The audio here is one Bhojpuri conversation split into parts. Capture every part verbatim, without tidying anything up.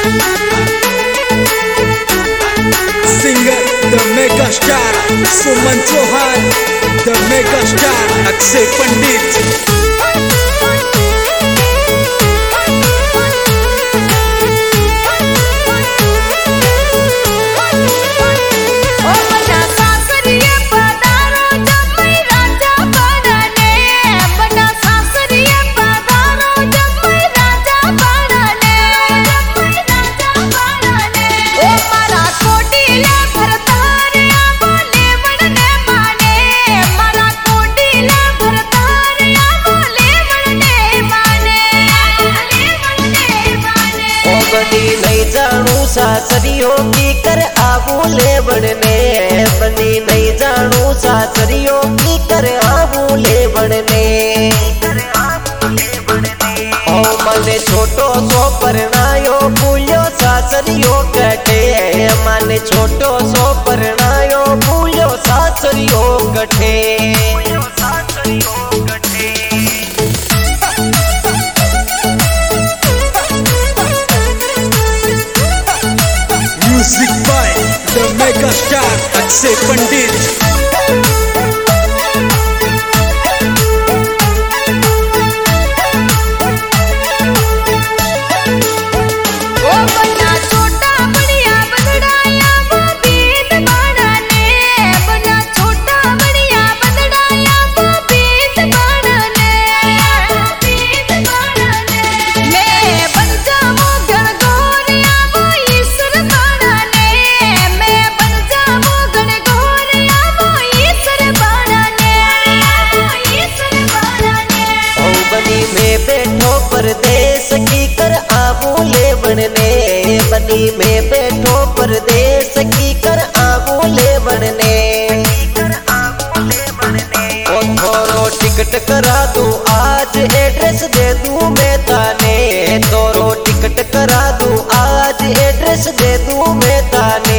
Singer, the mega star, Suman Chauhan, the mega star, Akshay Pandit. नहीं जानू सासरियों की कर आबू ले बनने बनी नहीं जानू सासरियों की कर आबू ले बनने ओ मने छोटो सो परनायो भूलो सासरियों कटे मने छोटो सो परनायो भूलो सासरियों कटे Music by the mega star, Akshay Pandit. परदेश की कर आबू ले बनने बनी में बैठो परदेश की कर आबू ले बनने ओ थोरो टिकट करा दूं आज एड्रेस दे दूं मैं ताने थोरो टिकट करा दूं आज एड्रेस दे दूं मैं ताने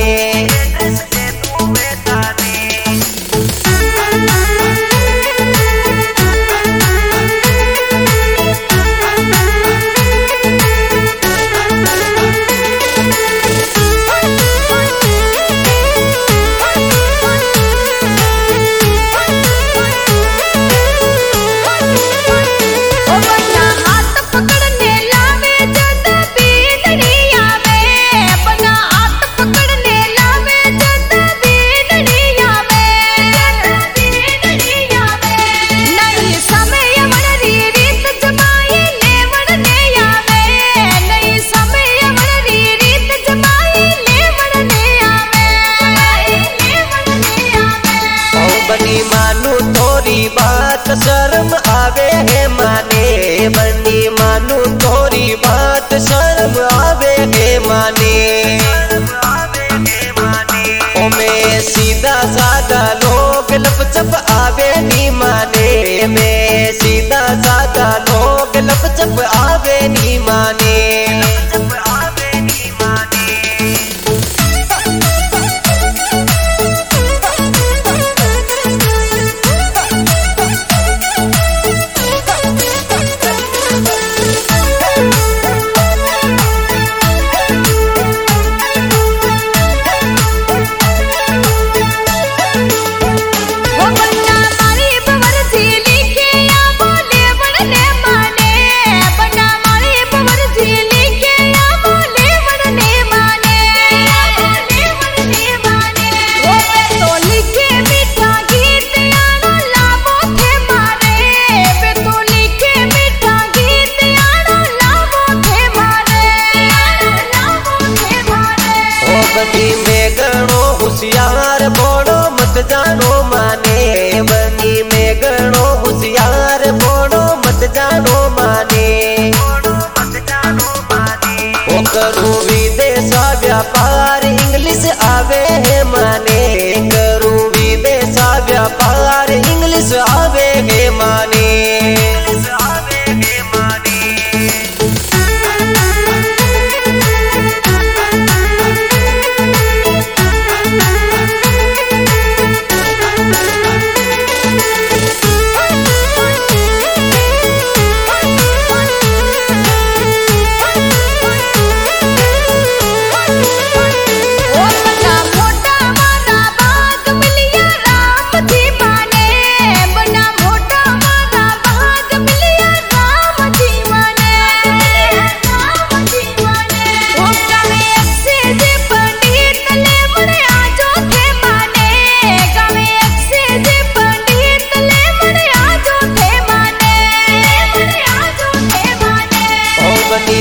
बात शर्म आवे है माने बनी मानू थोड़ी बात शर्म आवे है माने ओ मैं सीधा साधा लोग लपचप आवे नी माने मैं सीधा साधा लोग लपचप आवे नी माने मारी बवर झीली के या बोले बड़ने मान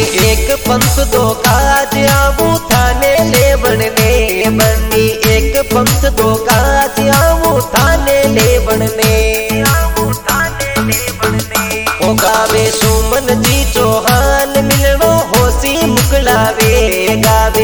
एक पंथ दो काज आऊं थाने ले बनने बनी एक पंथ दो काज आऊं थाने ले बनने ओ गावे सुमन जी चौहान मिलनो होसी मुकलावे गावे